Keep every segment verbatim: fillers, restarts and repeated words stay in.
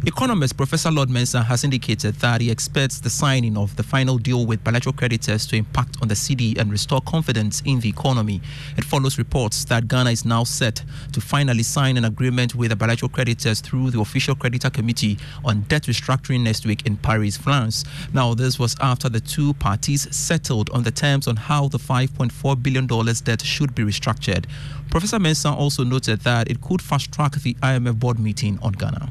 Economist Professor Lord Mensah has indicated that he expects the signing of the final deal with bilateral creditors to impact on the cedi and restore confidence in the economy. It follows reports that Ghana is now set to finally sign an agreement with the bilateral creditors through the Official Creditor Committee on debt restructuring next week in Paris, France. Now, this was after the two parties settled on the terms on how the five point four billion dollars debt should be restructured. Professor Mensah also noted that it could fast-track the I M F board meeting on Ghana.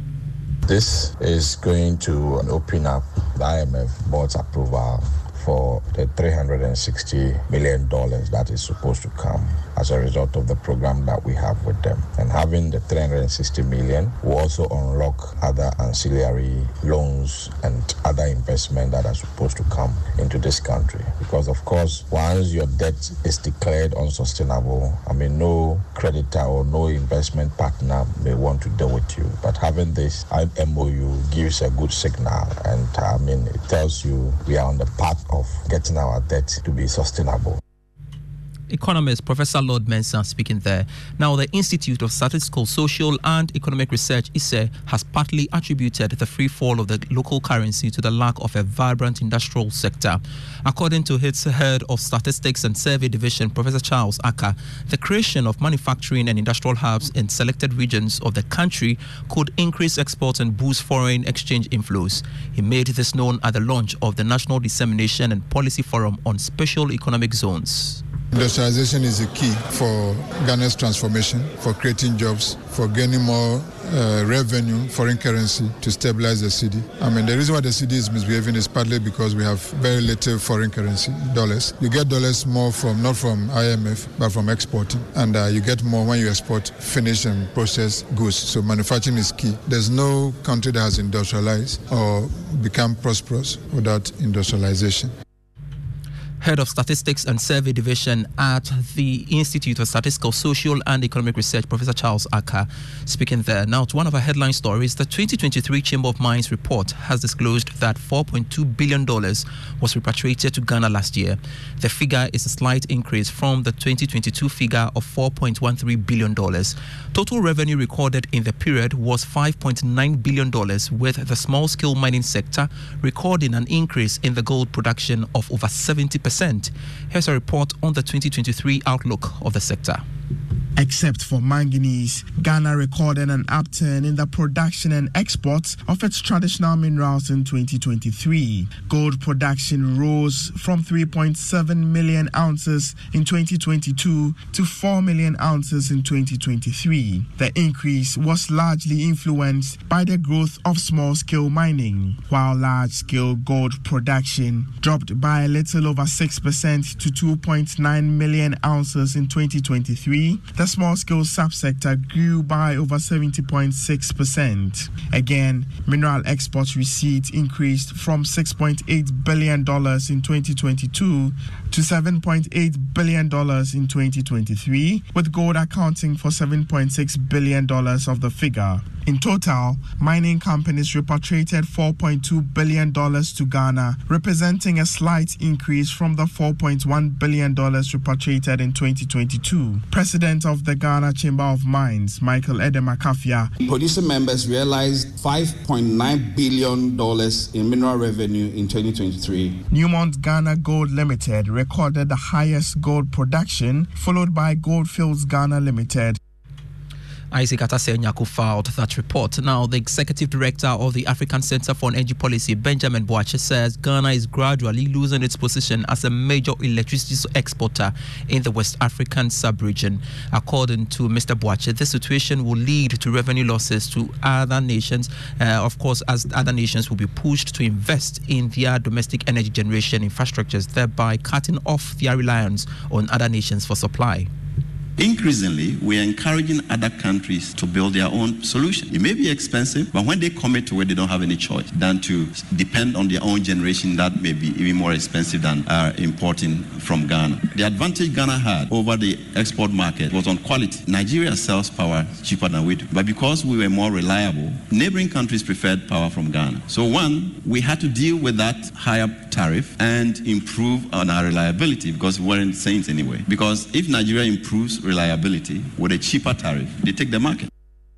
This is going to open up the I M F board's approval for the three hundred sixty million dollars that is supposed to come as a result of the program that we have with them. And having the three hundred sixty million will also unlock other ancillary loans and other investment that are supposed to come into this country. Because of course, once your debt is declared unsustainable, I mean, no creditor or no investment partner may want to deal with you. But having this M O U gives a good signal, and I mean, it tells you we are on the path of getting our debt to be sustainable. Economist Professor Lord Mensah speaking there. Now, the Institute of Statistical, Social and Economic Research, I S E, has partly attributed the free fall of the local currency to the lack of a vibrant industrial sector. According to its head of Statistics and Survey Division, Professor Charles Aka, the creation of manufacturing and industrial hubs in selected regions of the country could increase exports and boost foreign exchange inflows. He made this known at the launch of the National Dissemination and Policy Forum on Special Economic Zones. Industrialization is the key for Ghana's transformation, for creating jobs, for gaining more uh, revenue, foreign currency to stabilize the cedi. I mean, the reason why the cedi is misbehaving is partly because we have very little foreign currency, dollars. You get dollars more from, not from I M F, but from exporting. And uh, you get more when you export finished and processed goods. So manufacturing is key. There's no country that has industrialized or become prosperous without industrialization. Head of Statistics and Survey Division at the Institute of Statistical, Social and Economic Research, Professor Charles Aka, speaking there. Now, to one of our headline stories, the twenty twenty-three Chamber of Mines report has disclosed that four point two billion dollars was repatriated to Ghana last year. The figure is a slight increase from the twenty twenty-two figure of four point one three billion dollars. Total revenue recorded in the period was five point nine billion dollars, with the small-scale mining sector recording an increase in the gold production of over seventy percent. Here's a report on the twenty twenty-three outlook of the sector. Except for manganese, Ghana recorded an upturn in the production and exports of its traditional minerals in twenty twenty-three. Gold production rose from three point seven million ounces in twenty twenty-two to four million ounces in twenty twenty-three. The increase was largely influenced by the growth of small-scale mining, while large-scale gold production dropped by a little over six percent to two point nine million ounces in twenty twenty-three. The small-scale subsector grew by over seventy point six percent. Again, mineral export receipts increased from six point eight billion dollars in twenty twenty-two to seven point eight billion dollars in twenty twenty-three, with gold accounting for seven point six billion dollars of the figure. In total, mining companies repatriated four point two billion dollars to Ghana, representing a slight increase from the four point one billion dollars repatriated in twenty twenty-two. President of the Ghana Chamber of Mines, Michael Edemakafia. Producer members realized five point nine billion dollars in mineral revenue in twenty twenty-three. Newmont Ghana Gold Limited recorded the highest gold production, followed by Goldfields Ghana Limited. Isaac Atasenyako filed that report. Now, the executive director of the African Center for Energy Policy, Benjamin Boakye, says Ghana is gradually losing its position as a major electricity exporter in the West African sub-region. According to Mister Boakye, this situation will lead to revenue losses to other nations, uh, of course, as other nations will be pushed to invest in their domestic energy generation infrastructures, thereby cutting off their reliance on other nations for supply. Increasingly, we are encouraging other countries to build their own solution. It may be expensive, but when they commit to it, they don't have any choice than to depend on their own generation that may be even more expensive than uh, importing from Ghana. The advantage Ghana had over the export market was on quality. Nigeria sells power cheaper than we do, but because we were more reliable, neighboring countries preferred power from Ghana. So one, we had to deal with that higher tariff and improve on our reliability because we weren't saints anyway. Because if Nigeria improves reliability with a cheaper tariff, they take the market.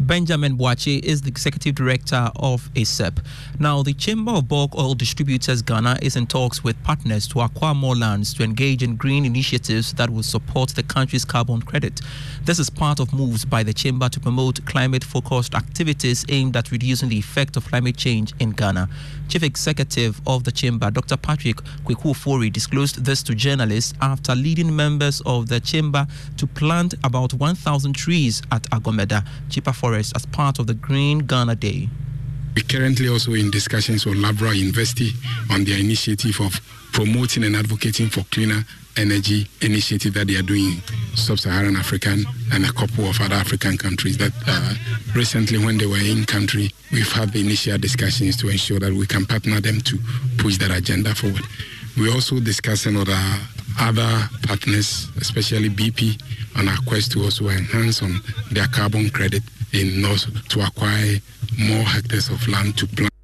Benjamin Boache is the executive director of A S E P. Now, the Chamber of Bulk Oil Distributors Ghana is in talks with partners to acquire more lands to engage in green initiatives that will support the country's carbon credit. This is part of moves by the Chamber to promote climate-focused activities aimed at reducing the effect of climate change in Ghana. Chief Executive of the Chamber, Doctor Patrick Kweku-Ofori, disclosed this to journalists after leading members of the Chamber to plant about one thousand trees at Agomeda, Chipa Forest, as part of the Green Ghana Day. We're currently also in discussions with Labra University on their initiative of promoting and advocating for cleaner energy initiative that they are doing in sub-Saharan African and a couple of other African countries that uh, recently when they were in country, we've had the initial discussions to ensure that we can partner them to push that agenda forward. We're also discussing with our other partners, especially B P, on our quest to also enhance on their carbon credit in order to acquire more hectares of land to plant.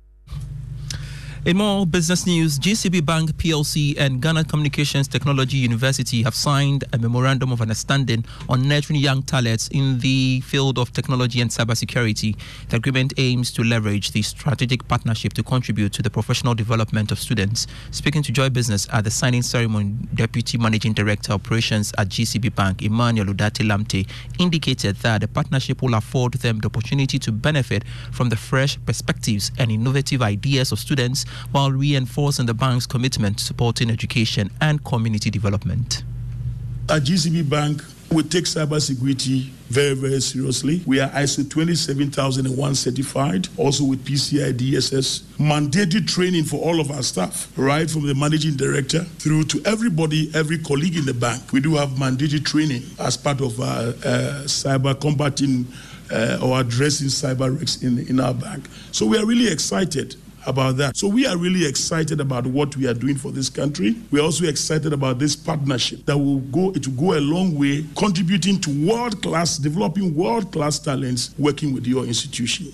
In more business news, G C B Bank P L C and Ghana Communications Technology University have signed a memorandum of understanding on nurturing young talents in the field of technology and cybersecurity. The agreement aims to leverage the strategic partnership to contribute to the professional development of students. Speaking to Joy Business at the signing ceremony, Deputy Managing Director Operations at G C B Bank, Emmanuel Udati Lamte, indicated that the partnership will afford them the opportunity to benefit from the fresh perspectives and innovative ideas of students, while reinforcing the bank's commitment to supporting education and community development. At G C B Bank, we take cybersecurity very, very seriously. We are I S O twenty-seven thousand one certified, also with P C I D S S. Mandated training for all of our staff, right from the managing director through to everybody, every colleague in the bank. We do have mandated training as part of our uh, cyber combating uh, or addressing cyber risks in, in our bank. So we are really excited about that. So we are really excited about what we are doing for this country. We are also excited about this partnership that will go, it will go a long way, contributing to world-class, developing world-class talents working with your institution.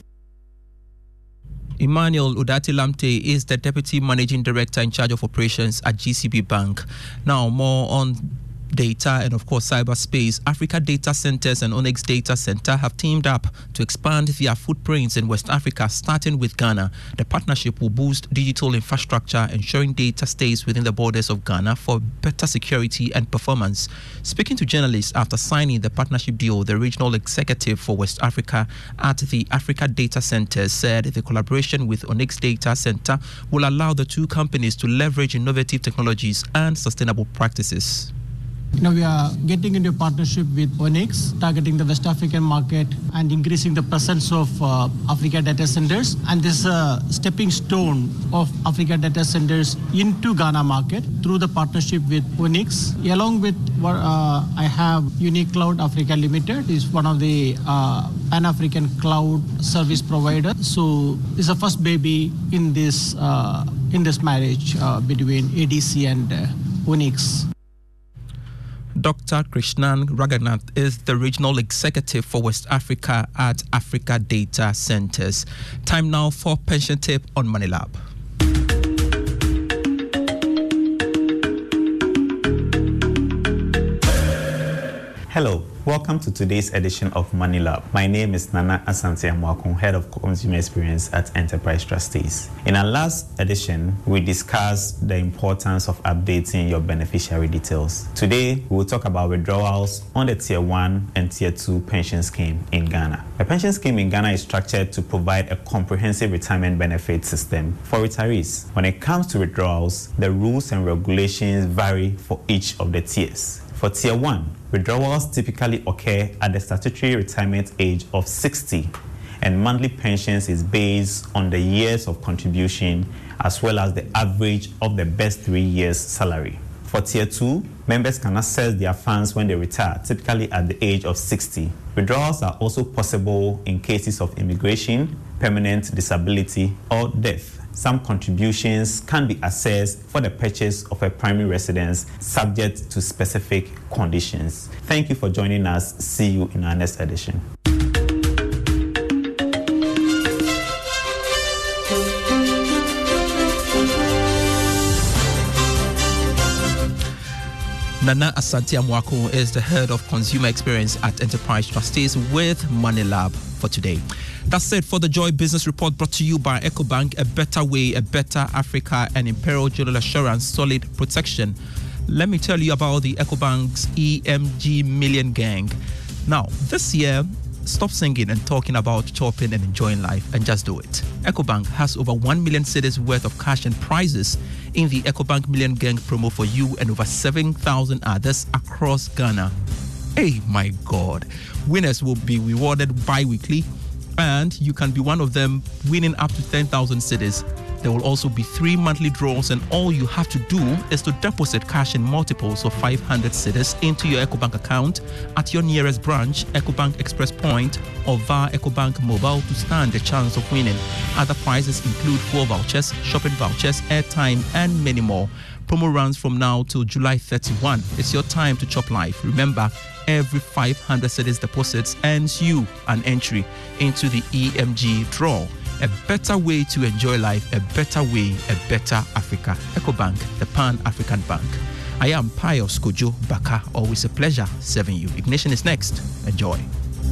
Emmanuel Udati Lamte is the Deputy Managing Director in charge of operations at G C B Bank. Now, more on data and, of course, cyberspace. Africa Data Centers and Onyx Data Center have teamed up to expand their footprints in West Africa, starting with Ghana. The partnership will boost digital infrastructure, ensuring data stays within the borders of Ghana for better security and performance. Speaking to journalists after signing the partnership deal, the regional executive for West Africa at the Africa Data Centers said the collaboration with Onyx Data Center will allow the two companies to leverage innovative technologies and sustainable practices. Now we are getting into a partnership with Onyx, targeting the West African market and increasing the presence of uh, Africa data centers. And this is a stepping stone of Africa data centers into Ghana market through the partnership with Onyx. Along with what uh, I have Unique Cloud Africa Limited, is one of the uh, Pan-African cloud service provider. So it's the first baby in this uh, in this marriage uh, between A D C and uh, Onyx. Doctor Krishnan Raghunath is the regional executive for West Africa at Africa Data Centers. Time now for Pension Tip on Money Lab. Hello, welcome to today's edition of Money Lab. My name is Nana Asante Amwakun, Head of Consumer Experience at Enterprise Trustees. In our last edition, we discussed the importance of updating your beneficiary details. Today, we will talk about withdrawals on the Tier one and Tier two pension scheme in Ghana. The pension scheme in Ghana is structured to provide a comprehensive retirement benefit system for retirees. When it comes to withdrawals, the rules and regulations vary for each of the tiers. For Tier one, withdrawals typically occur at the statutory retirement age of sixty, and monthly pensions is based on the years of contribution as well as the average of the best three years' salary. For Tier two, members can access their funds when they retire, typically at the age of sixty. Withdrawals are also possible in cases of immigration, permanent disability, or death. Some contributions can be accessed for the purchase of a primary residence subject to specific conditions. Thank you for joining us. See you in our next edition. Nana Asante Amwakun is the Head of Consumer Experience at Enterprise Trustees with Money Lab. For for today. That's it for the Joy Business Report, brought to you by EcoBank, a better way, a better Africa, and Imperial General Assurance, solid protection. Let me tell you about the EcoBank's E M G Million Gang. Now, this year, stop singing and talking about chopping and enjoying life and just do it. EcoBank has over one million cedis worth of cash and prizes in the EcoBank Million Gang promo for you and over seven thousand others across Ghana. Hey, my God. Winners will be rewarded bi-weekly, and you can be one of them, winning up to ten thousand cedis. There will also be three monthly draws, and all you have to do is to deposit cash in multiples of five hundred cedis into your EcoBank account at your nearest branch, EcoBank Express Point, or via EcoBank Mobile to stand a chance of winning. Other prizes include fuel vouchers, shopping vouchers, airtime, and many more. Promo runs from now till July thirty-first. It's your time to chop life. Remember, every five hundred cedis deposits earns you an entry into the E M G draw. A better way to enjoy life, a better way, a better Africa. EcoBank, the Pan-African Bank. I am Pius Kojo Baka. Always a pleasure serving you. Ignition is next. Enjoy.